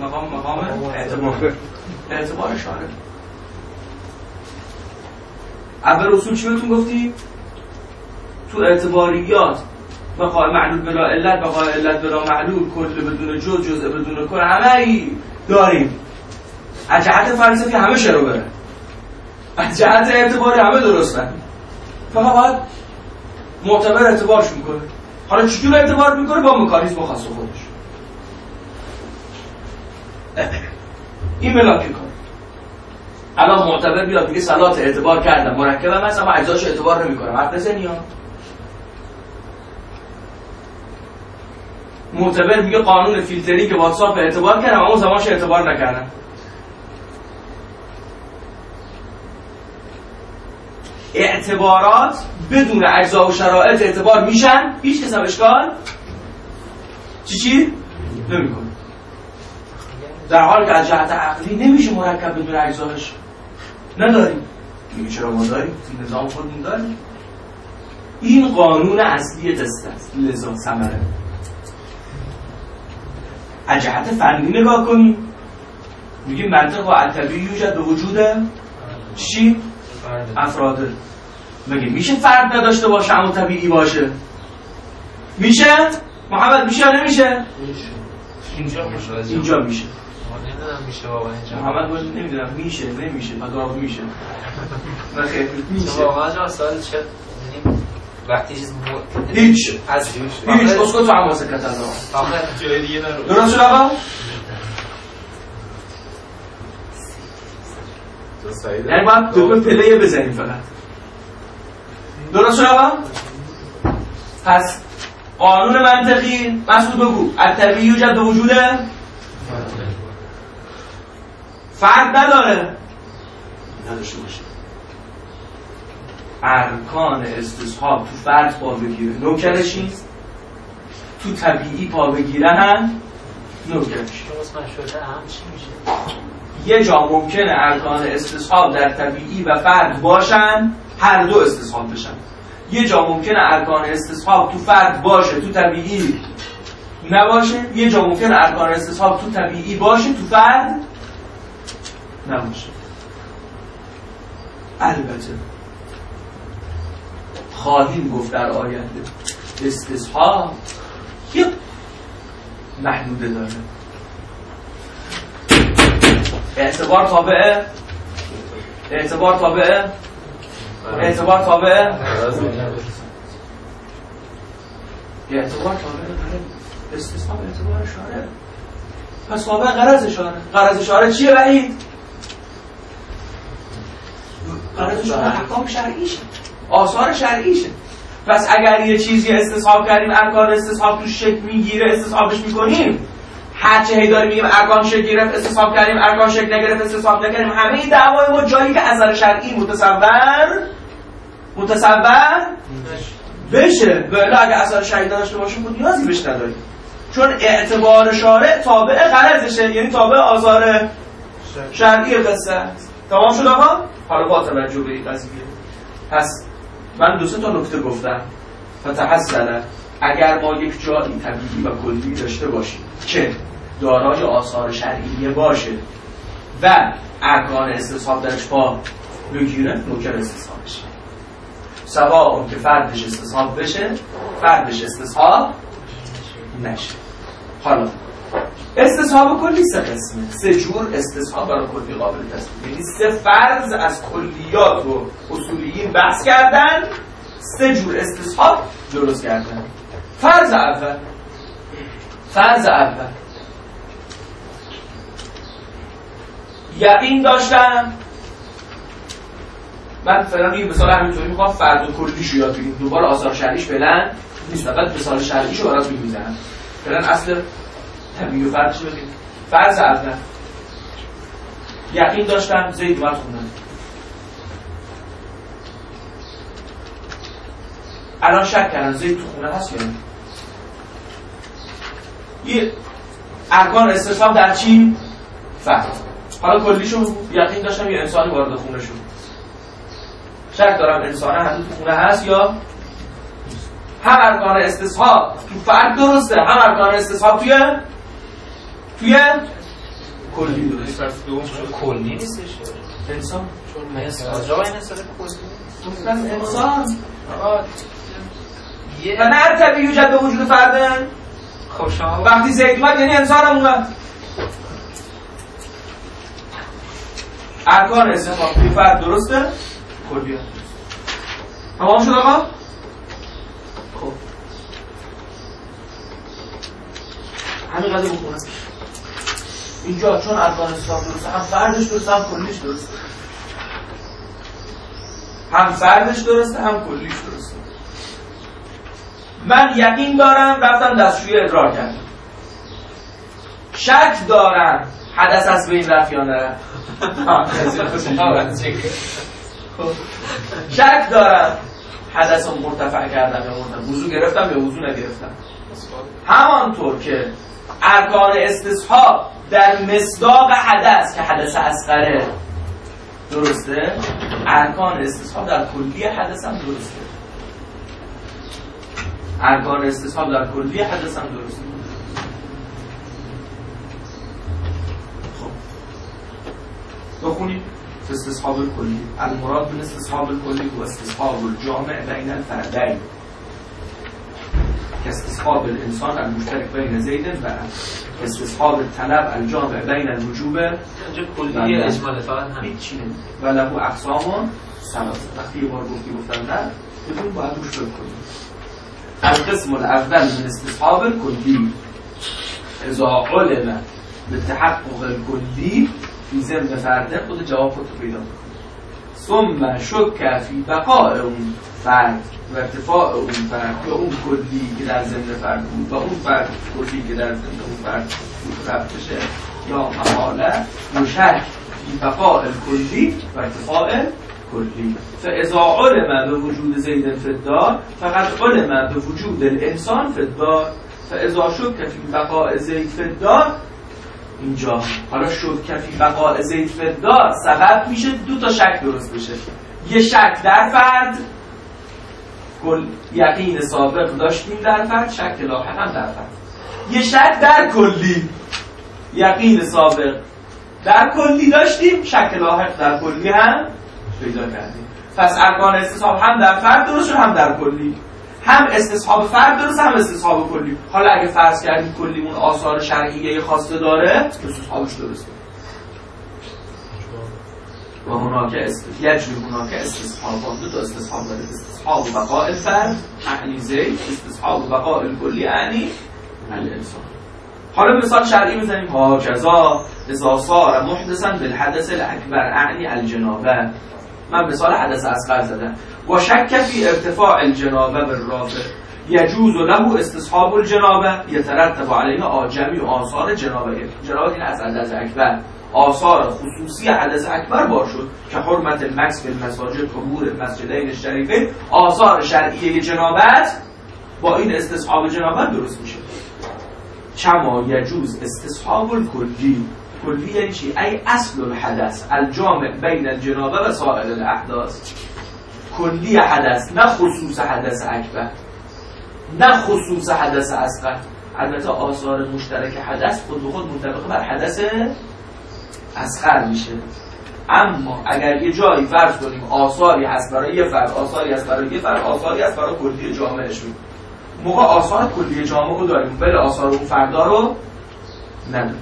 اعتبار شارع. اول اصول چی بهتون گفتی؟ تو اعتباریات بقای معلول بلا علت، بقای علت بلا معلول، کل بدون جزء بدون کل، همه داریم. از جهت فلسفی همه شروع بره، از جهت اعتباری همه درستن، فقط باید معتبر اعتبارش میکنه. حالا چجور اعتبار میکنه؟ با مکانیزم خاص خودش. این ملاک کار. الان معتبر بیاد میگه صلات اعتبار کردم مرکبم هست اما اجزاش اعتبار نمیکنم، حرف بزنی ها. معتبر میگه قانون فیلتری که واتساپ اعتبار کردم اما زمانش اعتبار نکردم. اعتبارات بدون اجزا و شرایط اعتبار میشن، هیچ کس هم اشکال چی نمیکنه. در حالی که از جهت عقلی نمیشه مرکب بدون اجزاش، نداریم. میگه چرا ما داریم؟ این نظام خودمون داریم. این قانون اصلی تست است، لذا ثمره. از جهت فنی نگاه کنیم، میگیم منطق و الطبیعی یوجد به وجود چی؟ افراده. مگه میشه فرد نداشته باشه اما طبیعی باشه؟ میشه؟ محمد میشه یا نمیشه؟ اینجا میشه. میشه واقعا اینجا. محمد باشه نمیدونم میشه نمیشه مدارم میشه. بخیر میشه. واقعا جا سوال چه وقتی چیز هیچ از هیچ اسکو تو هم واسه کتازا. آخه جای دیگه نرو. درست شد آقا؟ یعنی باید دو پلیه بزنیم فقط. درست شد آقا؟ پس قانون منطقی مسعود بگو الطبیعی یوجد به وجود فرد نداره نداشته باشه. ارکان استصحاب تو فرد پا بگیره نوکرشی، تو طبیعی پا بگیره هم نوکرشی. یه جا ممکنه ارکان استصحاب در طبیعی و فرد باشن، هر دو استصحاب بشن. یه جا ممکنه ارکان استصحاب تو فرد باشه تو طبیعی نباشه، یه جا ممکنه ارکان استصحاب تو طبیعی باشه تو فرد نباشه. البته خواهیم گفت در آینده استصحاب یه محدوده داره. اعتبار تابعه استصحاب اعتبار شارع. پس تابع غرض شارع چیه وحید؟ غرض شارع احکام شرعیشه، آثار شرعیشه. پس اگر یه چیزی استصحاب کردیم ارکان استصحاب توش شکل میگیره استصحابش میکنیم، هرچه هی داریم میگیم ارکان شکل گرفت استصحاب کردیم، ارکان شکل نگرفت استصحاب نکردیم، همه این دعوای ما جایی که اثر شرعی متصور بشه. ولی اگه اثر شرعی داشته باشیم خود نیازی بهش نداریم، چون اعتبار شارع تابع غرضشه، یعنی تابع آثار شرعی قصه است. تمام شد آقا؟ حالا با توجه به این قضیه پس من 2-3 تا نکته گفتم. فتحصل اگر ما یک جایی طبیعی و کلی داشته باشیم که دارای آثار شرعی باشه و ارکان استصحاب درش پا بگیره، نوکر استصحاب بشه. سواء که فردش استصحاب بشه فردش استصحاب نشه. حالا استصحاب کلی 3 قسمه، 3 جور استصحاب برای کلی قابل تصویر. یعنی 3 فرض از کلیات و اصولیین بحث کردن، 3 جور استصحاب درست کردن. فرض اول یقین داشتم، من فعلا یه مثال همینطوری میخوام فرض کلیشو یاد بگیریم، دوباره آثار شرعیش فعلا نیست، فقط مثال شرعیشو براتون میزنم. فعلا اصل طبیعی و فرضش رو بگیم. فرض اول یقین داشتم زید اومد خونه. الان شک کردم زید تو خونه هست یا نه؟ یه ارکان استثناء در چی؟ فرض. حالا کلیشو یقین داشتم یه انسانی وارد خونه شد. شک دارم انسان هنوز تو خونه هست یا هم ارکان استصحاب تو فرد درسته، هم ارکان استصحاب توی کلی درسته. کلی نیستش انسان آجا این اصلا کلی انسان و نه طبیعی یوجد به وجود فردن. خب شما وقتی زید اومد یعنی انسان هم اومد. ارکان استثناء توی فرد درسته، کلیات تمام شد آقا؟ خب همین قضیه بخونه اینجا، چون ارکان استثناء درسته، هم فردش درسته هم کلیش درسته، هم فردش درسته هم کلیش درسته. من یقین دارم رفتم دستشویی ادرار کردم، شک دارم حدث از بین رفت یا نرفت. شک دارم حدث رو مرتفع کردم یا مرتفع، وضو گرفتم یا وضو نگرفتم. همانطور که ارکان استصحاب در مصداق حدث که حدث اصغره درسته، ارکان استصحاب در کلی حدث هم درسته. ارکان استصحاب در کلی حدث هم درسته. خب بخونیم استصحاب الکلی. المراد من استصحاب الکلی و استصحاب الجامع بین الفردین که استصحاب الانسان المشترک بین زید و استصحاب الطلب الجامع بین الوجوب. اینجا کلی اجمال فقط همین چیه و له اقسام ثلاثه. وقتی یه بار گفتم نه بدون باید روش فکر کنیم. القسم الاول من استصحاب الکلی اذا علم به تحقق الکلی فی ضمن فرد، خود جواب خودتو پیدا کنید. ثم شک فی بقاء اون فرد و ارتفاع اون فرد یا اون کلی که در ضمن فرد بود و اون فرد کلی که در ضمن اون فرد بود رفت بشه، یا محاله مشک فی بقاء الکلی و ارتفاع کلی. فاذا علم به وجود زید فی الدار فقط علم به وجود الانسان فی الدار. فاذا شک فی بقاء زید فی الدار، اینجا حالا شک فی بقاء زید فی الدار سبب میشه دو تا شک درست بشه. یه شک در فرد، کل یقین سابق داشتیم در فرد، شک لاحق هم در فرد. یه شک در کلی، یقین سابق در کلی داشتیم، شک لاحق در کلی هم پیدا کردیم. پس ارکان استصحاب هم در فرد درست هم در کلی، هم استصحاب فرد درست هم استصحاب کلی. حالا اگه فرض کردیم کلیمون آثار شرعیه خاصه داره، استصحابش درسته. و هناک استصحاب دو تا استصحاب داره، استصحاب بقاء الفرد یعنی زید، استصحاب بقاء الکلی یعنی الانسان. حالا مثال شرعی بزنیم. هاکذا اذا صار محدثا بالحدث الاکبر یعنی الجنابه. من مثال حدث اصغر زدم. و شک فی ارتفاع الجنابه بالرافع یجوز له استصحاب الجنابه یترتب علیها جمیع آثار جنابه. جنابه این از حدث اکبر آثار خصوصی حدث اکبر باشد که حرمت المکث فی المساجد، حضور المسجدین الشریفین. آثار شرعیه جنابت با این استصحاب جنابت درست میشه. کما یجوز استصحاب الکلی. کلی یعنی چی؟ ای اصل الحدث الجامع بین الجنابه و سائر الاحداث. کلی حدث، نه خصوص حدث اکبر، نه خصوص حدث اصغر. البته آثار مشترک حدث خود به خود منطبق بر حدث اصغر میشه. اما اگر یه جایی فرض کنیم آثاری هست برای یه فرد، آثاری هست برای یه فرد، آثاری هست برای کلی جامعشون، موقع آثار کلی جامع رو داریم ولی آثار اون فردا رو نداریم.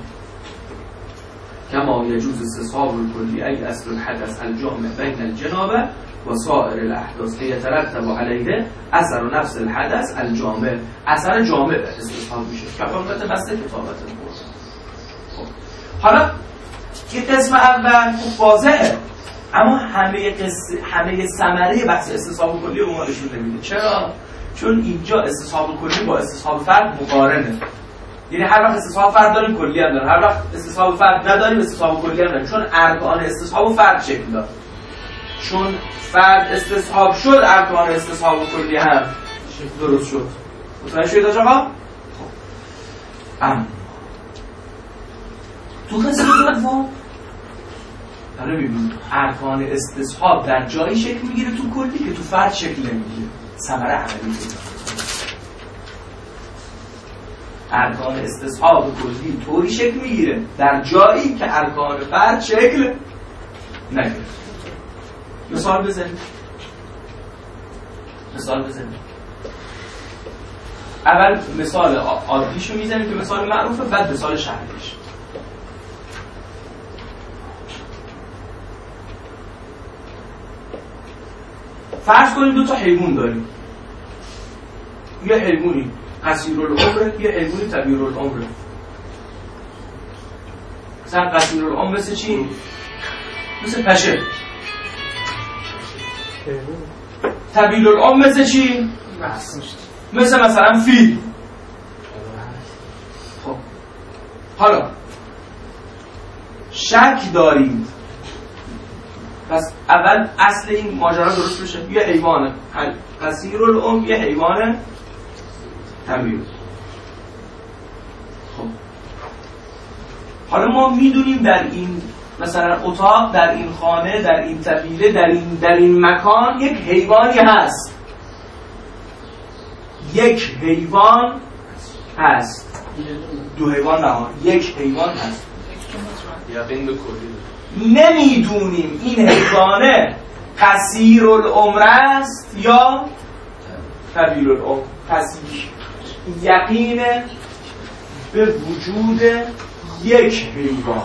کما یجوز استصحاب الکلی ای اصل الحدث الجامع بین الجنابه و سایر الاحداث که یترتب علیه اثر و نفس الحدث الجامع. اثر جامع استصحاب میشه که البته بس کتابت بود. حالا که قسم اول خوب واضحه، اما همه ثمره بحث استصحاب کلی رو ما نشون نمیده. چرا؟ چون اینجا استصحاب کلی با استصحاب فرد مقارنه. یعنی هر وقت استصحاب فرد داریم کلی هم داریم، هر وقت استصحاب فرد نداریم استصحاب کلی هم داریم، چون ارکان استصحاب فرد شکل داد. چون فرد استصحاب شد ارکان استصحاب کلی هم درست شد. متوجه شدید آقا؟ تو قسم دوم حالا ببینید ارکان استصحاب در جایی شکل میگیره تو کلی که تو فرد شکل نمیگیره. ثمره عملی ارکان استصحاب کلی طوری شکل میگیره در جایی که ارکان فرد شکل نگیره. مثال بزنید. اول مثال عادیشو میزنیم که مثال معروفه، بعد مثال شهریش. فرض کنید دو تا حیوان داریم. یه حیوانی قصیرالعمره، یه حیوانی طویل‌العمره. مثلا قصیرالعمر مثل چی؟ مثل پشه. طویل‌العمر مثل چی؟ مثلا فیل. خب حالا شک داریم، پس اول اصل این ماجرا درست بشه. یه حیوانه قصیرالعمر، یه حیوانه طویل. خب حالا ما میدونیم در این مثلا اتاق، در این خانه، در این طویله، در این مکان یک حیوانی هست. یک حیوان هست. دو حیوان نه، یک حیوان هست. یقین به کلی نمیدونیم این حیوانه قصیرالعمر است یا طویل‌العمر. پس یقین به وجود یک حیوان.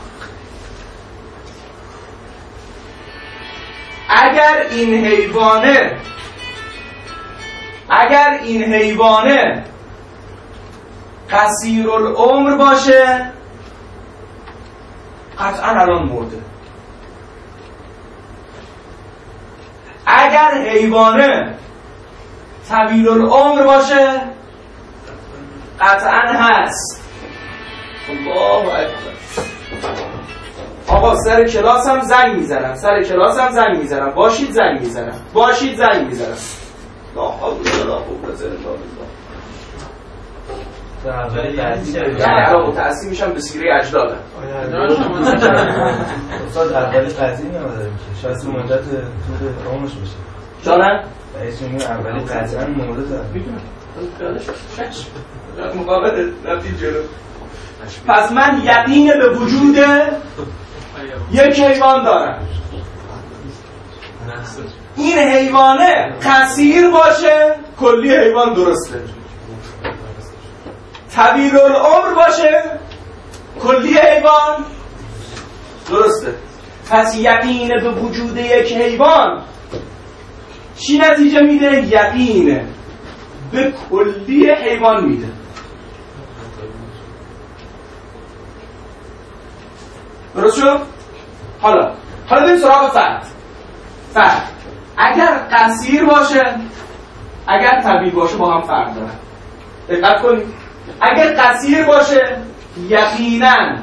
اگر این حیوانه قصیرالعمر باشه قطعا الان مرده. اگر حیوانه طویل‌العمر باشه قطعا هست. الله اکبر. آقا سر کلاس هم زنگ میزنم. باشید زنگ میزنم. لا حول ولا قوة الا بالله. نه الان متأسیم میشم به سیره اجدادم. استاد اولی قضیه نمیداره میشه، شاید تو مدت طول عمرش بشه. جانم؟ رئیس جمهور اولی قضیه مورد داره. میدونم. مقابل رفتید جلو. پس من یقین به وجود یک حیوان دارم. این حیوانه قصیر باشه کلی حیوان درسته، طویل‌العمر باشه کلی حیوان درسته. پس یقین به وجود یک حیوان چی نتیجه میده؟ یقین به کلی حیوان میده. درست شد؟ حالا بریم سراغ فرد. اگر قصیر باشه اگر طویل باشه با هم فرق دارن. دقت کنید. اگر قصیر باشه یقینا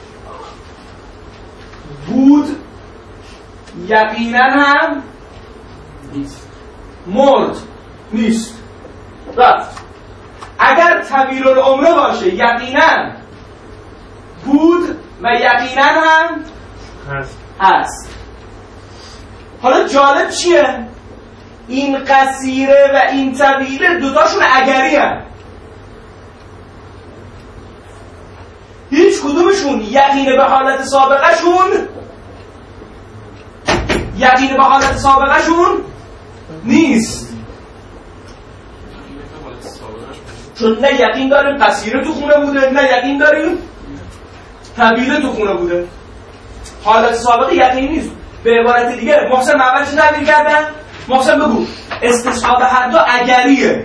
بود، یقینا هم مرد نیست، رفت. اگر طویل العمر باشه یقینا بود و یقینا هم هست. حالا جالب چیه؟ این قصیره و این طویله دوتاشون اگری هم. هیچ کدومشون یقین به حالت سابقهشون نیست. چون نه یقین داریم قصیره تو خونه بوده، نه یقین داریم طویله تو خونه بوده. حالت سابقه یقین نیست. به عبارت دیگه محسن معول چه تعبیر کردن؟ محسن بگو استصحاب هر دو اگریه.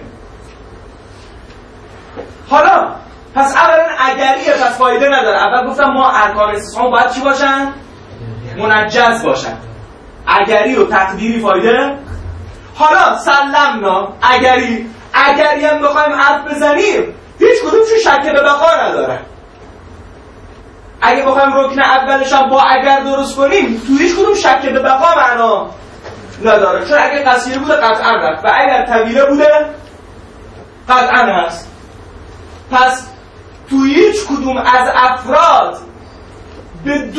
حالا پس اولا اگریه، پس فایده نداره. اول گفتم ما ارکان استصحاب باید چی باشن؟ منجز باشن. اگری و تقدیری فایده. حالا سلمنا اگری هم بخوایم حرف بزنیم هیچ کدومشون شک به بقا نداره. اگه بخوایم رکن اولش هم با اگر درست کنیم تو هیچ کدوم شک به بقا معنا نداره، چون اگه قصیر بوده قطعا رفت و اگر طویله بوده قطعا هست. پس تو هیچ کدوم از افراد به دو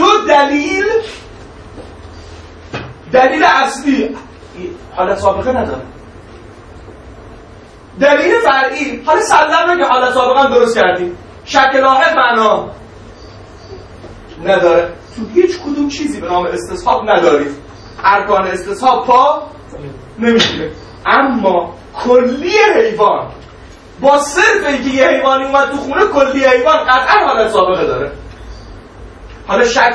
دلیل اصلی حالت سابقه نداره. دلیل فرعی حالا سلم که حالت سابقه هم درست کردیم، شک لاحق معنا نداره. تو هیچ کدوم چیزی به نام استصحاب نداریم. ارکان استصحاب پا نمیشه. اما کلی حیوان با صرف اینکه یه حیوانی اومد تو خونه، کلی حیوان قطعا حالت سابقه داره. حالا شک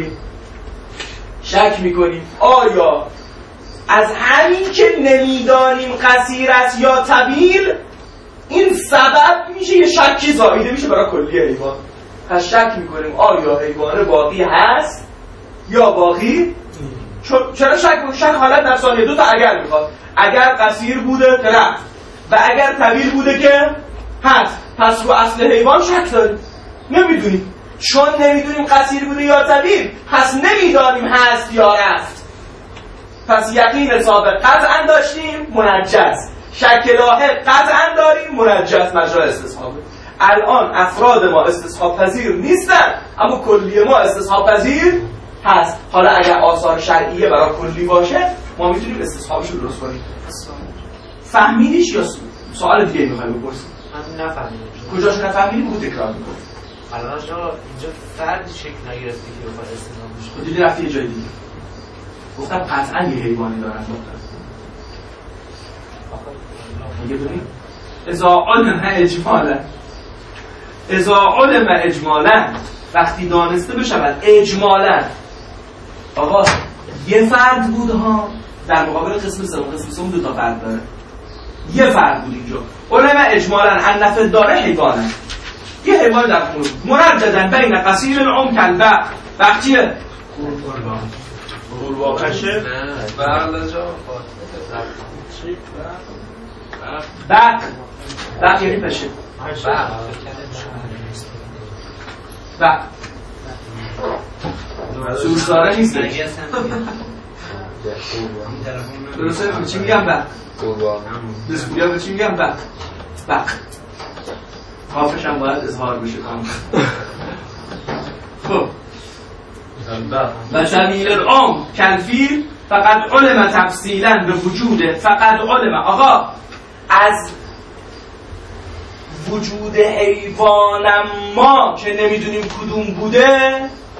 میکنیم آیا از همین که نمیدانیم قصیر است یا طویل این سبب میشه یه شکی زایده میشه برای کلی حیوان. پس شک میکنیم آیا حیوان باقی هست یا باقی. چرا شک حالت در ثانیه دو تا اگر میخواد. اگر قصیر بوده که رفت و اگر طویل بوده که هست. پس رو اصل حیوان شک داریم، نمیدونیم. چون نمیدونیم قصیر بوده یا طویل پس نمیدانیم هست یا رفت. پس یقین سابق قطعا داشتیم منجز، شک لاحق قطعا داریم منجز، مجرا استصحابه. الان افراد ما استصحاب پذیر نیستن اما کلی ما استصحاب پذیر هست. حالا اگر آثار شرعیه برای کلی باشه ما میتونیم استصحابش رو درست کنیم. فهمیدیش یا سوال دیگه میخوایم بپرسیم؟ من نفهمیدم. کجاش نفهمیدی بگو تکرار میکنیم. الان اینجا فرد شکل نگرفتی که بخواد استثنا بشه. خودی رفتی یه جای دیگه. گفتم قطعا یه حیوانی دارن دختر. میگه ببین اذا علم اجمالا وقتی دانسته بشود اجمالا آقا یه فرد بود ها در مقابل قسم سوم دو تا فرد داره. یه فرد بود اینجا علم اجمالا ان نفع داره حیوانه، یه حیوان در خونه منجدن بین قصیر العم کلبه وقتیه قرباقشه برلجا بق یعنی پشه بق سورساره نیست درسته به چی میگم بق دستگویا به چی میگم بق کافش هم باید اظهار بشه خب و شمیل العام کلفیل فقط علم تفصیلا به وجوده فقط علم آقا از وجود حیوانم ما که نمیدونیم کدوم بوده،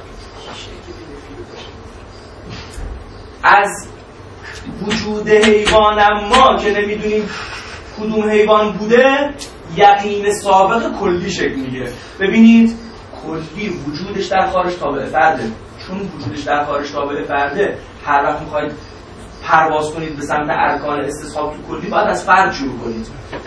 از وجود حیوانم ما که نمیدونیم کدوم حیوان بوده یقین سابق کلی شکل میگیره. ببینید کلی وجودش در خارج تابع فرده، چون وجودش در خارج تابع فرده هر وقت میخواید پرواز کنید به سمت ارکان استصحاب تو کلی باید از فرد شروع کنید.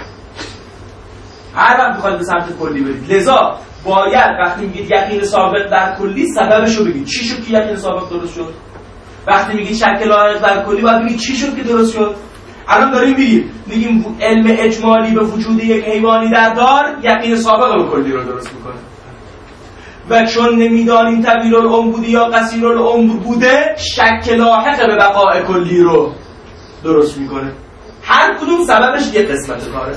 هر وقت میخواید به سمت کلی برید، لذا باید وقتی میگید یقین سابق در کلی سببش رو بگید. چی شد که یقین سابق درست شد؟ وقتی میگید شک لاحق در کلی باید بگید چی شد که درست شد. الان داریم میگیم علم اجمالی به وجود یک حیوانی در دار یقین سابق به کلی رو درست میکنه و چون نمیدانیم طویل العمر بوده یا قصیر العمر بوده شک لاحق به بقاء کلی رو درست میکنه. هر کدوم سببش یک قسمت کاره.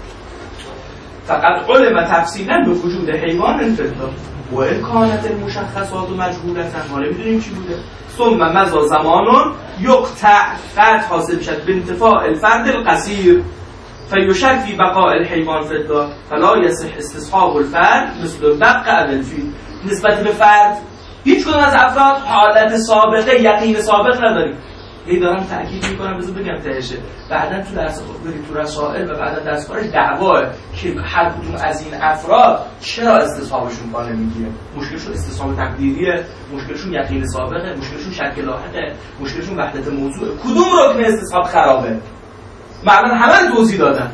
فقط علم تفصیلا به وجود حیوان انفردا و کانت المشخصات و مجهولتا ما نمیدونیم چی بوده. ثم مضى زمان یقطع قطع حاصل میشد به انتفاع الفرد القصیر فیشک فی بقاء الحیوان فدا فلا یصح استصحاب الفرد مثل بقاء الفیل. نسبت به فرد هیچ کدوم از افراد حالت سابقه یقین سابق نداریم. هی دارم تاکید میکنم بذار بگم تهشه. بعدن تو درس خود برید تو رسائل و بعدن درس کارش دعواه که هر کدوم از این افراد چرا استصحابشون پا نمیگیره. مشکلشون استصحاب تقدیریه، مشکلشون یقین سابقه، مشکلشون شک لاحقه، مشکلشون وحدت موضوعه. کدوم رکن استصحاب خرابه؟ معلوماً همه رو توضیح دادم.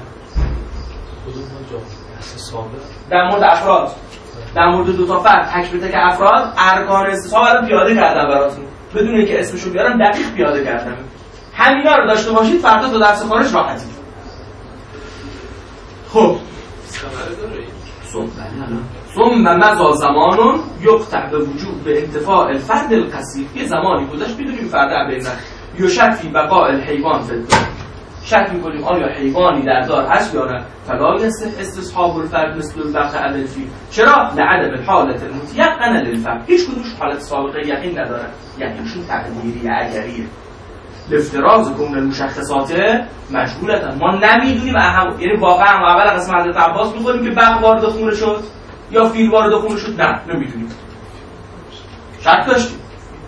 در مورد افراد، در مورد دو تا فرد تک به تک افراد ارکان استصحاب الان پیاده کردم براتون بدون اینکه اسمشو بیارم دقیق پیاده کردم. همینا رو داشته باشید فردا تو درس خارج راحتی. خب ثم مضى زمان یقطع به وجود به انتفاع الفرد القصیر. یه زمانی گذشت بدونیم فرد بین یشک فی بقاء الحیوان فی الدار. شک می‌کنیم آیا حیوانی در دار هست یا نه. فلا یصح استصحاب الفرد مثل البقاء الفی. چرا؟ لعدم الحالة المتيقنة للفرد. هیچ کدومش حالت سابقه یقین ندارن. یقینشون تقدیری اگریه. الافتراض کون المشخصات مشغولتن. ما نمیدونیم یعنی واقعا اول قسم حضرت عباس می‌خونیم که بق وارد خونه شد یا فیل وارد خونه شد. نه نمیدونیم. شک داشتیم.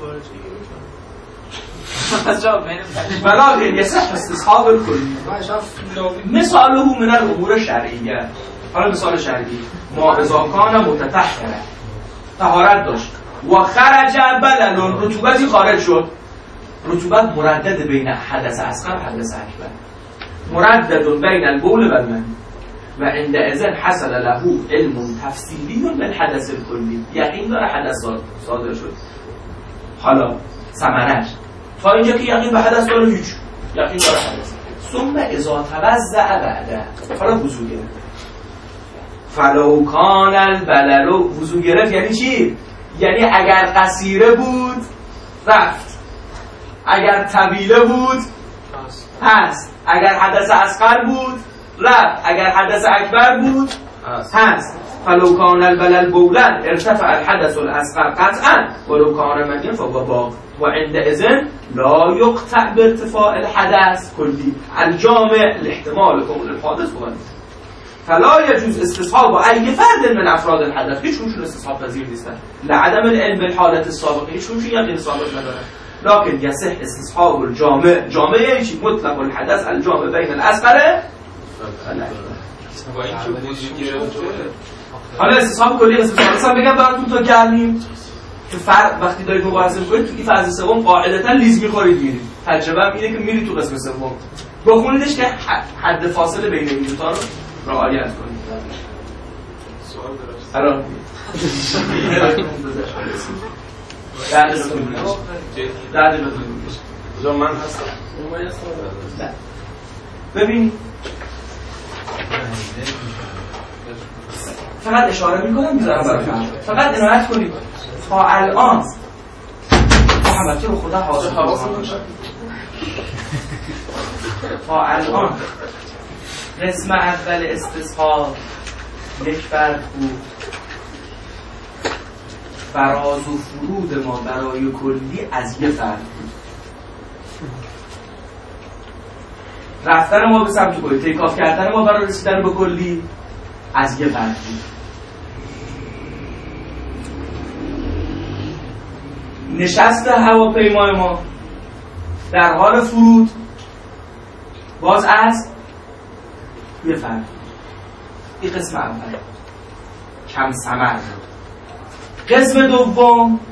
ولكن يصح استصحاب الكل مثاله من الامور الشرعیه. حالا مثال شرعی ما اذا کان متطهرا طهارت داشت و خرج بلل رطوبتی خارج شد. رطوبت مردد بین حدث اصغر و حدث اکبر، مردد بین البول و المنی و عندئذ حصل له علم تفصیلی بالحدث الکلی. یقین داره حدث صادر شد. حالا ثمرش تا اینجا که یقین به حدث داره هیچ یقین داره حدث. ثم اذا توزع بعده حالا وضو گرفت. فلو کان البلل وضو گرفت یعنی چی؟ یعنی اگر قصیره بود رفت، اگر طویله بود هست، اگر حدث اصغر بود رفت، اگر حدث اکبر بود هست. فلو کان البلل بولن ارتفع الحدث الاصغر قطعا ولو کان منی فهو باق و عندئذ لا يقطع بارتفاع الحدث كلي الجامع لاحتمال كون الحادث هو فلا يجوز استصحاب اي فرد من افراد الحدث. هیچ کدومشون استصحاب پذیر نیستن. لعدم العلم بالحالت السابقه هیچ کدومشون یقین ثابت ندارن. لكن يصح استصحاب الجامع. جامع یعنی چی؟ مطلق الحدث الجامع بین الاصغر حالا استصحاب کلی استصحاب بگم براتون تا گرمیم که فرق وقتی دارید مباحثه می‌کنید تو این فاز سوم قاعدتاً لیز می‌خورید میرید. تجربه اینه که میرید تو قسم سوم بخونیدش که حد فاصله بین این دو تا رو رعایت کنید. سوال درست الان بعد کجا من هستم؟ ببین فقط اشاره میکنم میذارم براتون. فقط عنایت کنید تا الان محمد رو خدا حاضر تا الان قسم اول استصحاب یک فرد بود. فراز و فرود ما برای کلی از یه فرد بود. رفتن ما به سمت کلی، تیکاف کردن ما برای رسیدن به کلی از یه فرد بود. نشست هواپیمای ما در حال فرود باز از یه فرد بود. این قسم اول کم ثمر بود. قسم دوم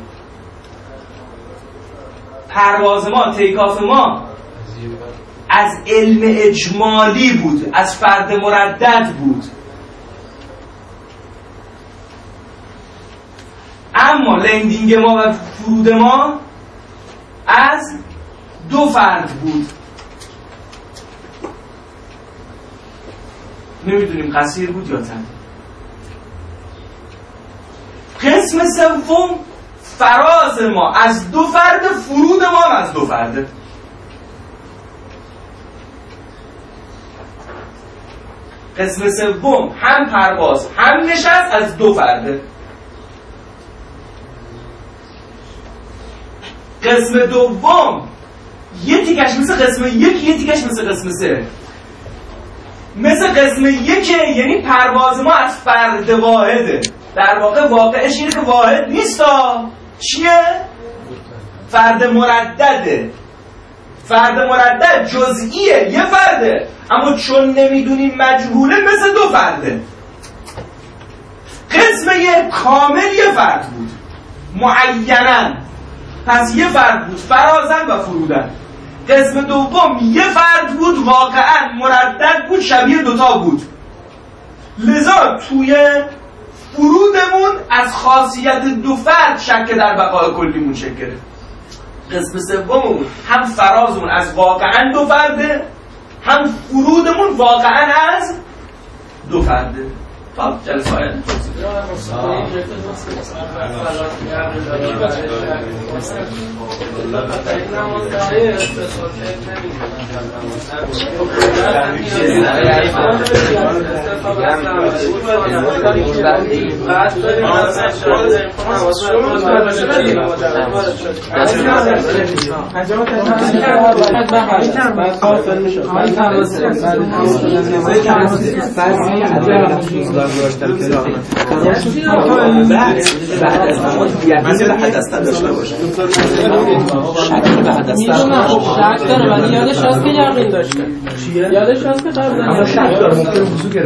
پرواز ما، تیکاف ما از علم اجمالی بود، از فرد مردد بود. اما لندینگ ما و فرود ما از دو فرد بود. نمیدونیم قصیر بود یا تن. قسم سوم فراز ما از دو فرد، فرود ما از دو فرد. قسم سوم هم پرواز هم نشست از دو فرد. قسم دوم یه تیکش مثل قسم یک، یه تیکش مثل قسم سه. مثل قسم یک یعنی پرواز ما از فرد واحده. در واقع واقعش اینه که واحد نیست. چیه؟ فرد مردده. فرد مردد جزئیه، یه فرده، اما چون نمیدونیم مجهوله مثل دو فرده. قسم یک کامل یه فرد بود معیناً، پس یه فرد بود فرازن و فرودن. قسم دوم یه فرد بود واقعاً مردد بود، شبیه دوتا بود. لذا توی فرودمون از خاصیت دو فرد شک در بقای کلیمون شکل گرفت. قسم سوممون هم فرازمون از واقعاً دو فرده، هم فرودمون واقعاً از دو فرده. طب جلسه آید حدث داشته باشه. شک داره ولی یادش هست که یقین داشته. یادش هست که قبلا شک داره ممکنه وضو